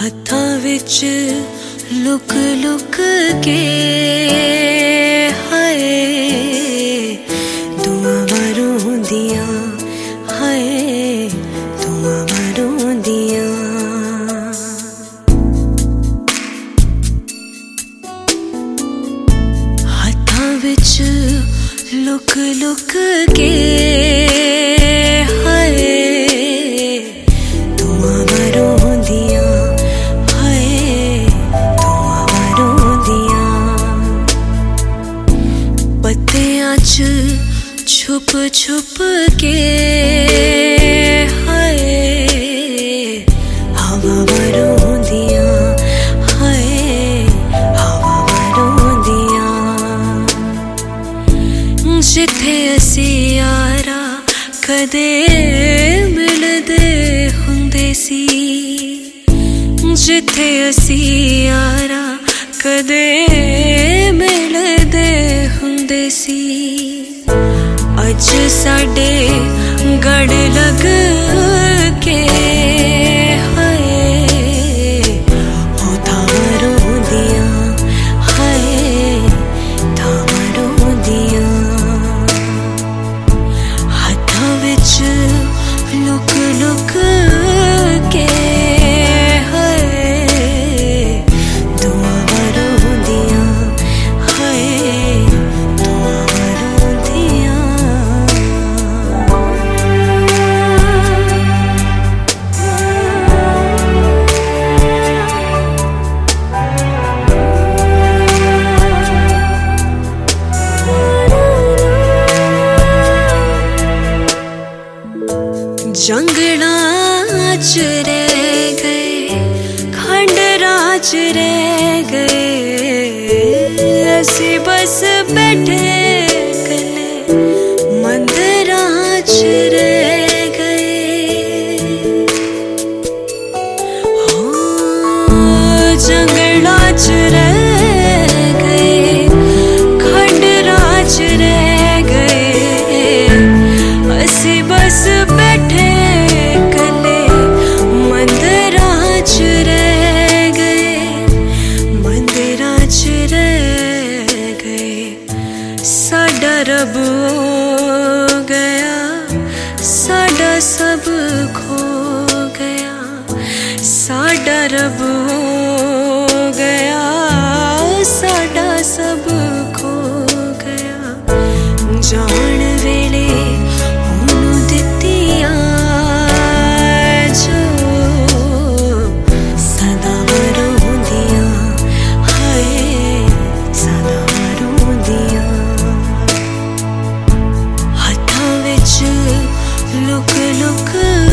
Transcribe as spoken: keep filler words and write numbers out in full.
हत्थां which look look के हाय दुआ मारूं दिया, हाय दुआ मारूं दिया। हत्थां विच लुक लुक के हाय दुआ मारूं दिया, हाय दुआ मारूं दिया। पत्तियां च छुप छुप के हाय हवा मारूं दिया, हाय हवा मारूं दिया। जिथे असी यारा कदे मिलदे हुंदे सी, जिथे असी यारा कदे मिलदे हुंदे सी। अज साडे गड़ लग के हाय ओ थावरों दिया, हाय थावरों दिया। हत्थां विच लुक लुक के हाय दुआ मारूं दिया, हाय दुआ मारूं दिया। जंगलां च रह गए, खंडरां च रह गए, असी बस बैठे कल्ले मंदिरां च रह गए। हो जंगलां च रह गए, खंडरां च रह गए, असी बस बैठे साडा रब हो गया, साडा सब खो गया, साडा रब हो गया, साडा सब खो गया। जान वेले ओनू दित्तियां जो सदा मारूं दिया, हाय सदा मारूं दिया। Look look